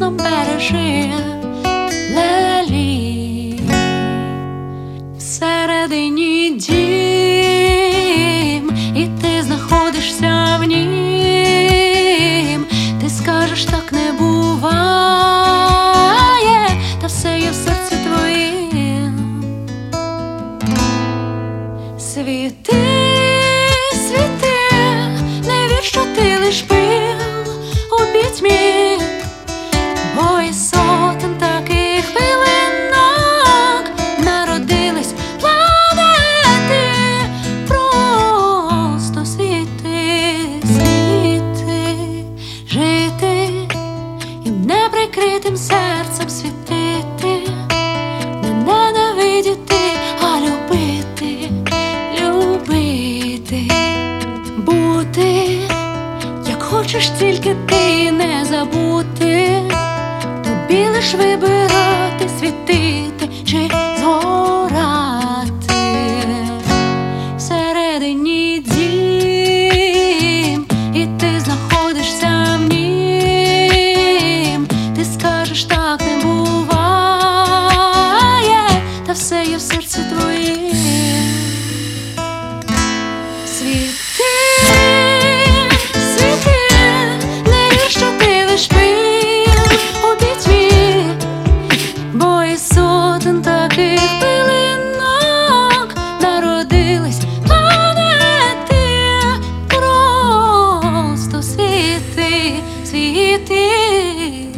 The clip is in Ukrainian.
разом бережи лелі. Всередині дім, і ти знаходишся в нім. Ти скажеш, так не буває, та все є в серці твоїм. Світи, світи, не вір, що ти лиш пил у пітьмі, бо із сотень таких пилинок народились планети. Просто світи, світи, жити і неприкритим серцем світити, не ненавидіти, а любити, любити, бути, як хочеш, тільки ти не забути. Тобі лиш вибирати, світити чи згорати. Всередині дім, і ти знаходишся в нім. Ти скажеш, так не буває, та все є в серці твоїм. Світи, світи, не вір, що ти лиш пил у пітьмі, бо із сотень таких пилинок народились планети. Просто світи, світи.